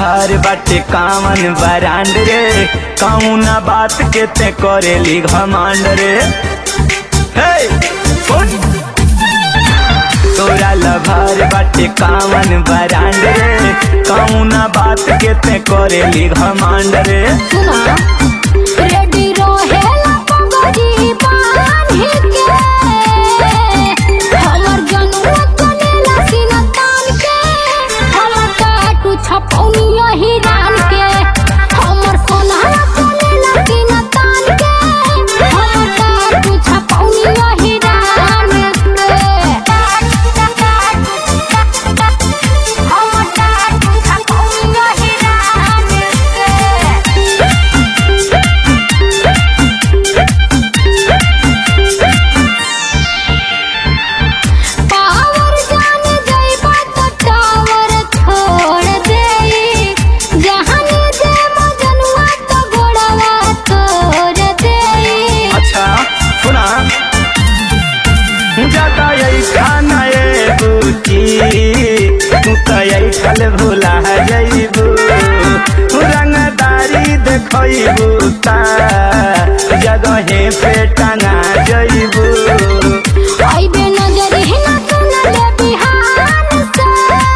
लभार बाटे कामन बरांड रे, कौना बात के ते करेली घमांड रे। हे सुन, तोरा लभार बाटे कामन बरांड रे, कौना बात के ते करेली घमांड रे। रेडी रहेला पगड़ी बांधी के, हमर जनुआ कनेला सीना तान के, हमर काटू छपौनिया हिरान के, हमर सोनहरा कनेला सीना तान के, हमर काटू छपौनिया हिरान के, हमर काटू छपौनिया हिरान के। पावर जान जइबा त टावर छोड़ देई, जहानी दे मजनुआ त गोड़वा तोड़ देई। अच्छा सुना, ज्यादा यही खाना ये बुची, तू तो यही खल भुला जइबू, रंगदारी देखइबू ता जगहे पे टंगा जइबू। आइबे नजर हिना सुनले बिहान से,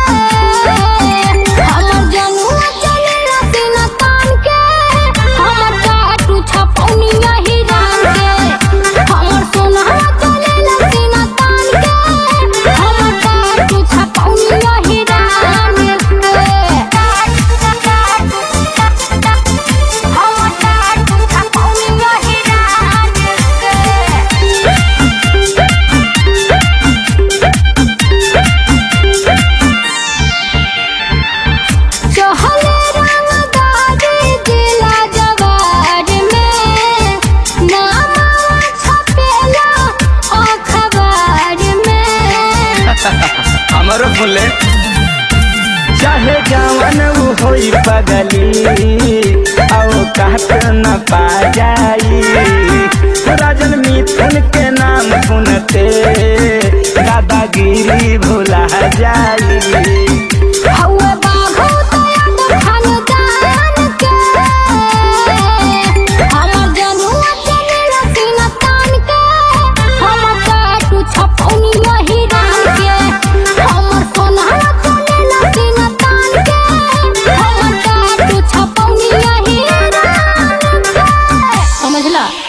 हमर जनुआ चलेला सीना तान के, हमर काटू छपौनिया हिरान के, हमर सोनहरा चलेला सीना तान के, हमर काटू छपौनिया हिरान के, हमर काटू छपौनिया हिरान के। चहले रंगदारी जिला जवार में, नामा छपेला अखबार में। हमरो फुले चाहे जवन उ होई पगली, आओ कहत न पा जाई, राजन मिथुन के नाम सुनते दादागिरी भुला जाई। हौवे बाघो तोरा खानदान के, हमर जनुआ चलेला सीना तान के, हमर काटू छपौनिया हिरान के, हमर सोनहरा चलेला सीना तान के, हमर काटू छपौनिया हिरान के। समझला।